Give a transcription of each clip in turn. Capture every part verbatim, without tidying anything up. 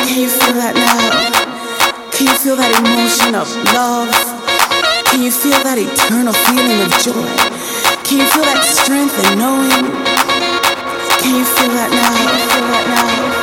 Can you feel that now? Can you feel that emotion of love? Can you feel that eternal feeling of joy? Can you feel that strength in knowing? Can you feel that now? Can you feel that now?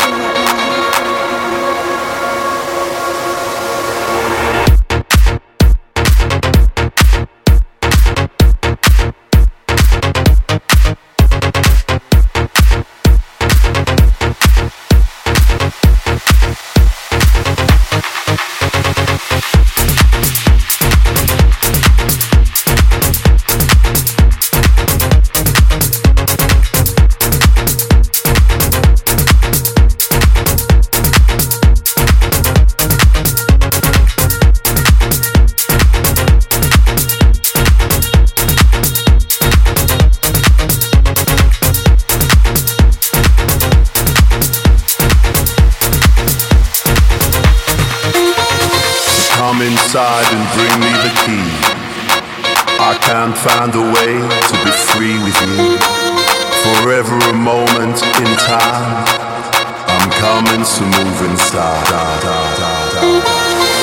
Inside and bring me the key. I can't find a way to be free with you. Forever a moment in time. I'm coming to move inside. Da, da, da, da, da.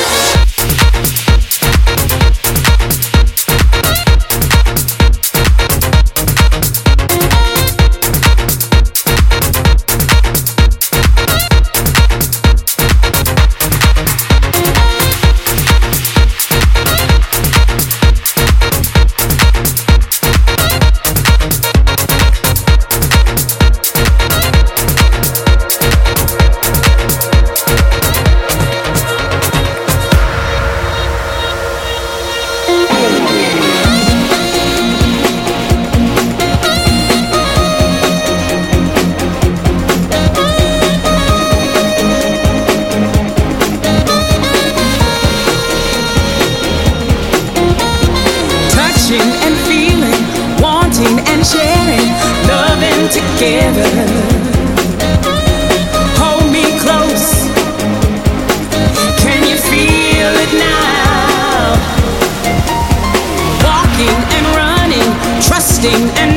Together, hold me close. Can you feel it now? Walking and running, trusting and